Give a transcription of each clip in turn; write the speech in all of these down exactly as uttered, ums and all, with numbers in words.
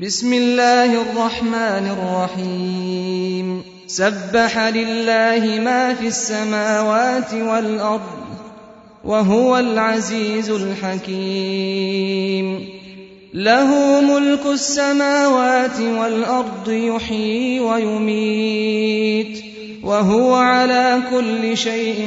بسم الله الرحمن الرحيم سبح لله ما في السماوات والأرض وهو العزيز الحكيم له ملك السماوات والأرض يحيي ويميت وهو على كل شيء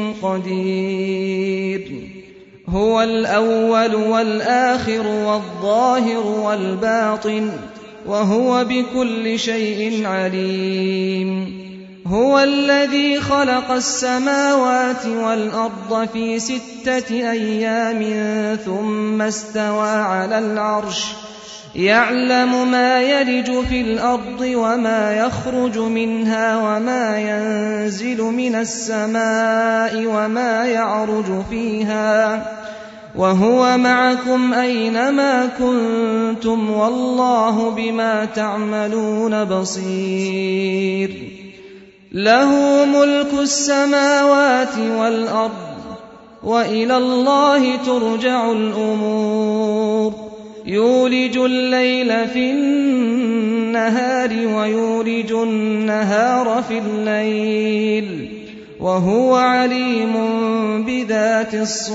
قدير هو الأول والآخر والظاهر والباطن وهو بكل شيء عليم هو الذي خلق السماوات والأرض في ستة أيام ثم استوى على العرش يعلم ما يلج في الأرض وما يخرج منها وما ينزل من السماء وما يعرج فيها وهو معكم أينما كنتم والله بما تعملون بصير له ملك السماوات والأرض وإلى الله ترجع الأمور يولج الليل في النهار ويولج النهار في الليل وهو عليم بذات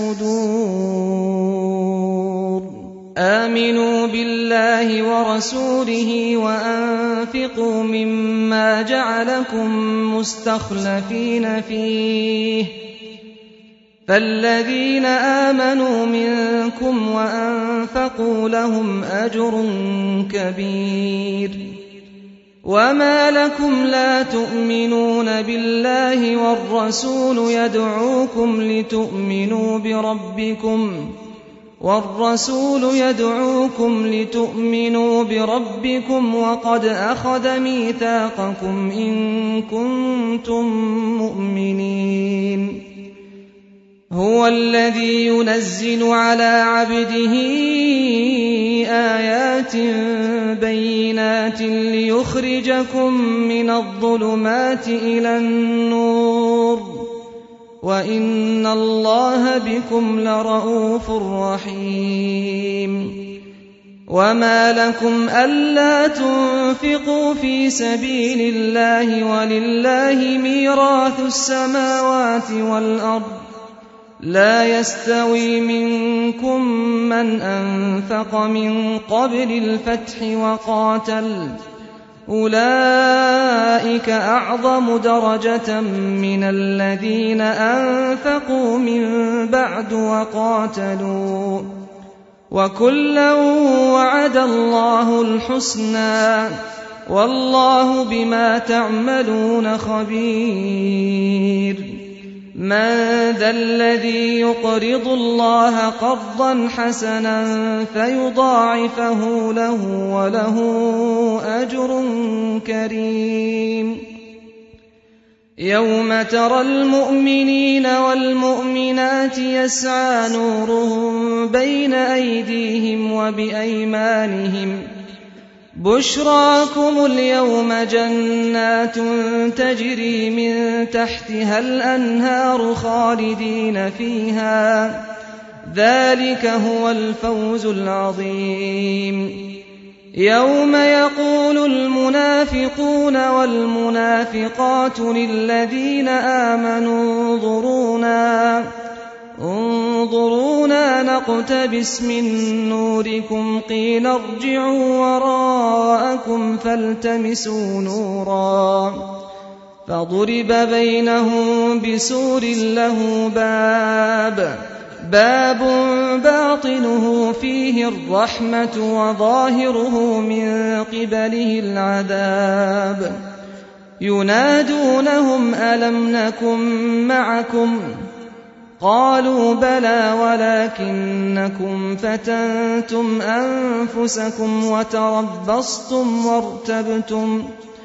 الصدور آمنوا بالله ورسوله وأنفقوا مما جعلكم مستخلفين فيه فالذين آمنوا منكم وأنفقوا لهم أجر كبير وما لكم لا تؤمنون بالله والرسول يدعوكم لتؤمنوا بربكم والرسول يدعوكم لتؤمنوا بربكم وقد أخذ ميثاقكم إن كنتم مؤمنين هو الذي ينزل على عبده آيات بينات ليخرجكم من الظلمات إلى النور وإن الله بكم لرءوف رحيم وما لكم ألا تنفقوا في سبيل الله ولله ميراث السماوات والأرض لا يستوي منكم من أنفق من قبل الفتح وقاتل أولئك أعظم درجة من الذين أنفقوا من بعد وقاتلوا وكلا وعد الله الحسنى والله بما تعملون خبير من ذا الذي يقرض الله قرضا حسنا فيضاعفه له وله أجر كريم يوم ترى المؤمنين والمؤمنات يسعى نورهم بين أيديهم وبأيمانهم بشراكم اليوم جنات تجري من تحتها الأنهار خالدين فيها ذلك هو الفوز العظيم يوم يقول المنافقون والمنافقات للذين آمنوا انظرونا انظرونا نقتبس من نوركم قيل ارجعوا وراءكم فالتمسوا نورا فضرب بينهم بسور له باب باب باطنه فيه الرحمة وظاهره من قبله العذاب ينادونهم ألم نكن معكم قالوا بلى ولكنكم فتنتم أنفسكم وتربصتم وارتبتم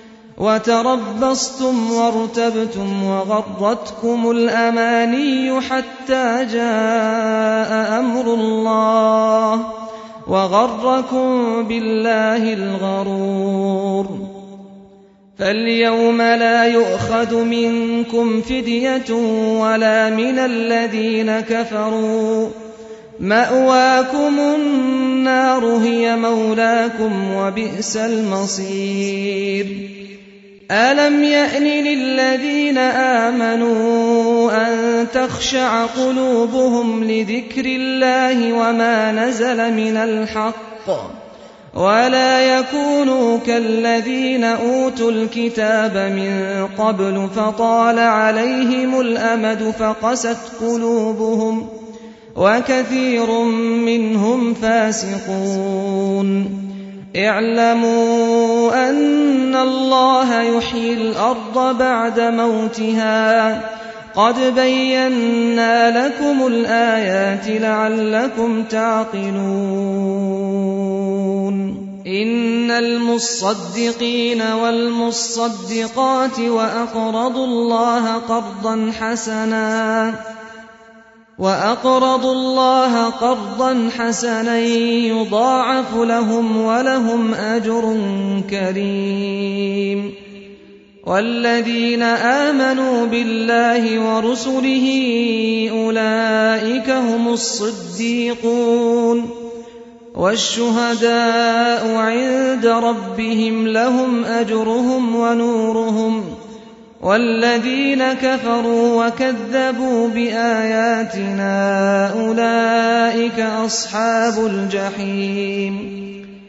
وتربصتم وارتبتم وغرتكم الأماني حتى جاء أمر الله وغركم بالله الغرور فاليوم لا يؤخذ منكم فدية ولا من الذين كفروا مأواكم النار هي مولاكم وبئس المصير ألم يأن للذين آمنوا أن تخشع قلوبهم لذكر الله وما نزل من الحق ولا يكونوا كالذين أوتوا الكتاب من قبل فطال عليهم الأمد فقست قلوبهم وكثير منهم فاسقون اعلموا أن الله يحيي الأرض بعد موتها قد بينا لكم الآيات لعلكم تعقلون إن المصدقين والمصدقات وأقرضوا الله قرضا حسنا وأقرضوا الله قرضا حسنا يضاعف لهم ولهم أجر كريم والذين آمنوا بالله ورسله أولئك هم الصديقون والشهداء عند ربهم لهم أجرهم ونورهم والذين كفروا وكذبوا بآياتنا أولئك أصحاب الجحيم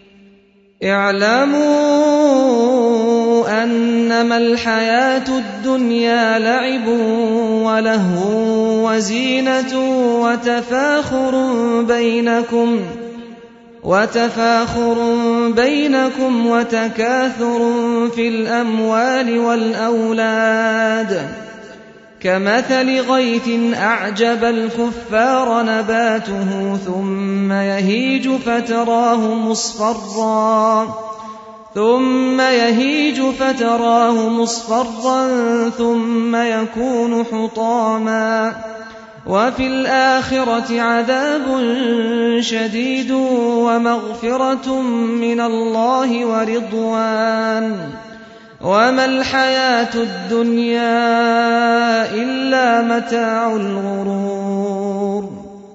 اعلموا أنما الحياة الدنيا لعب ولهو وزينة وتفاخر بينكم وتفاخر بينكم وتكاثر في الأموال والأولاد كمثل غيث أعجب الكفار نباته ثم يهيج فتراه مصفرا ثم يهيج فتراه مصفرا ثم يكون حطاما وفي الآخرة عذاب شديد ومغفرة من الله ورضوان وما الحياة الدنيا إلا متاع الغرور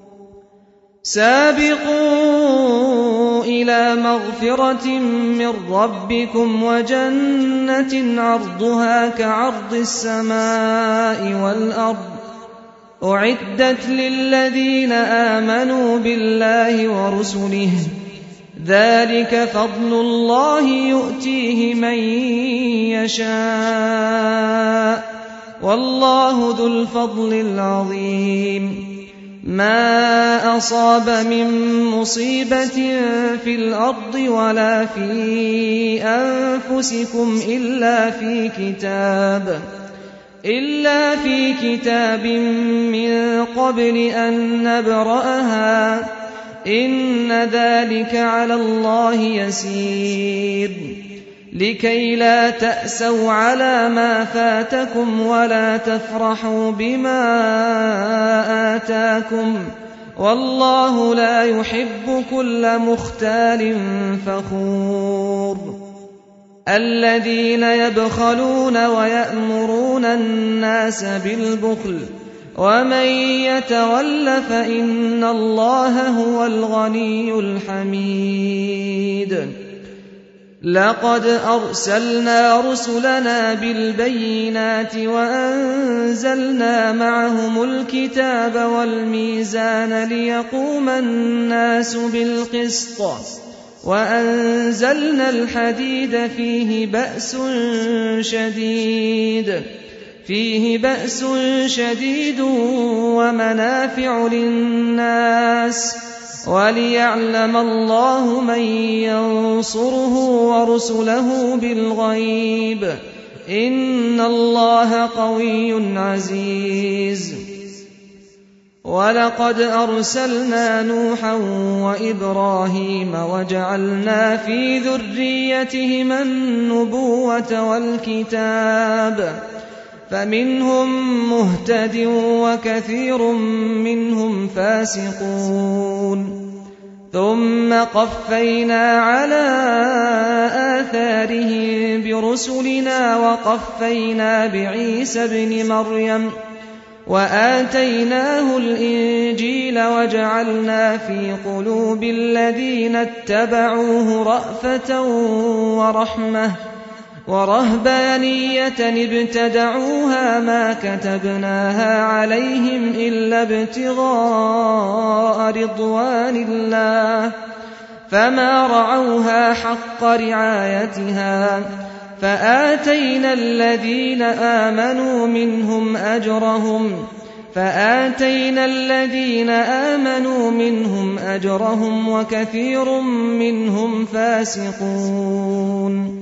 سابقوا إلى مغفرة من ربكم وجنة عرضها كعرض السماء والأرض أعدت للذين آمنوا بالله ورسله ذلك فضل الله يؤتيه من يشاء والله ذو الفضل العظيم ما أصاب من مصيبة في الأرض ولا في أنفسكم إلا في كتاب إلا في كتاب من قبل أن نبرأها إن ذلك على الله يسير لكي لا تأسوا على ما فاتكم ولا تفرحوا بما آتاكم والله لا يحب كل مختال فخور الذين يبخلون ويأمرون الناس بالبخل ومن يتول فإن الله هو الغني الحميد لقد أرسلنا رسلنا بالبينات وأنزلنا معهم الكتاب والميزان ليقوم الناس بالقسط وأنزلنا الحديد فيه بأس شديد فيه بأس شديد ومنافع للناس وليعلم الله من ينصره ورسله بالغيب إن الله قوي عزيز ولقد أرسلنا نوحا وإبراهيم وجعلنا في ذريتهما النبوة والكتاب فمنهم مهتد وكثير منهم فاسقون ثم قفينا على آثارهم برسلنا وقفينا بعيسى ابن مريم وآتيناه الإنجيل وجعلنا في قلوب الذين اتبعوه رأفة ورحمة ورهبانية ابتدعوها ما كتبناها عليهم إلا ابتغاء رضوان الله فما رعوها حق رعايتها فآتينا الذين آمنوا منهم أجرهم فآتينا الذين آمنوا منهم أجرهم وكثير منهم فاسقون.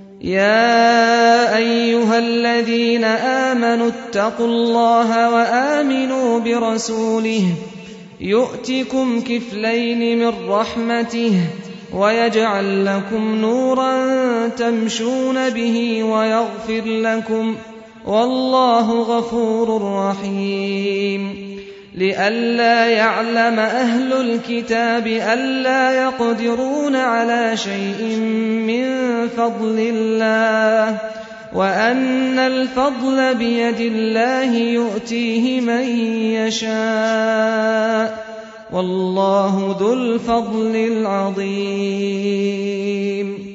يا أيها الذين آمنوا اتقوا الله وآمنوا برسوله يؤتكم كفلين من رحمته ويجعل لكم نورا تمشون به ويغفر لكم والله غفور رحيم. لئلا يعلم أهل الكتاب ألا يقدرون على شيء من فضل الله وأن الفضل بيد الله يؤتيه من يشاء والله ذو الفضل العظيم.